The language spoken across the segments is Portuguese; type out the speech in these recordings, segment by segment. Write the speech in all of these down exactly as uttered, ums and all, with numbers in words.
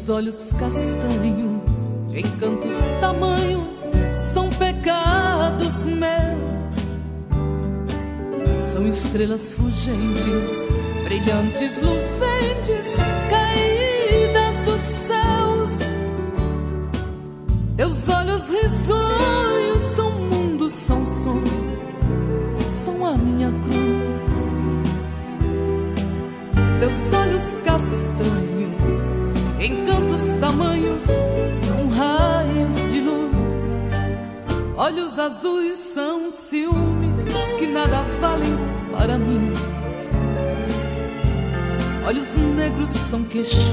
Teus olhos castanhos, de encantos tamanhos, são pecados meus. São estrelas fugentes, brilhantes, lucentes, caídas dos céus. Teus olhos risonhos são mundos, são sonhos, são a minha cruz. Teus olhos castanhos, encantos tamanhos, são raios de luz. Olhos azuis são ciúme, que nada valem para mim. Olhos negros são queixumes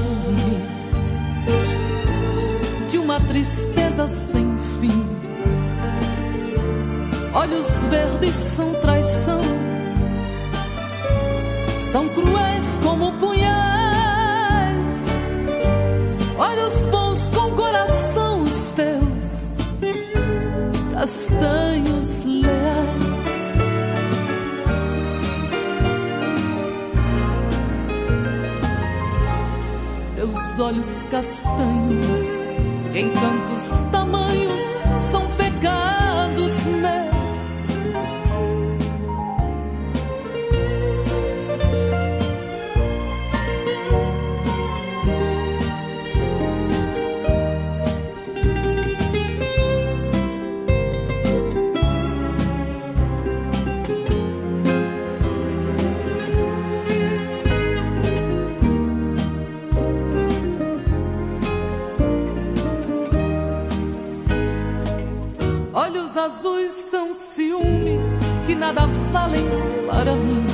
de uma tristeza sem fim. Olhos verdes são traição, são cruéis como punhais. Olhos bons com coração os teus, castanhos leais. Teus olhos castanhos, de encantos tamanhos, são pecados meus. Olhos azuis são ciúme, que nada valem para mim.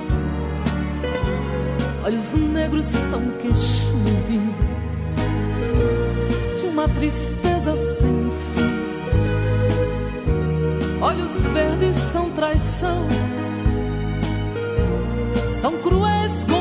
Olhos negros são queixumes de uma tristeza sem fim. Olhos verdes são traição, são cruéis como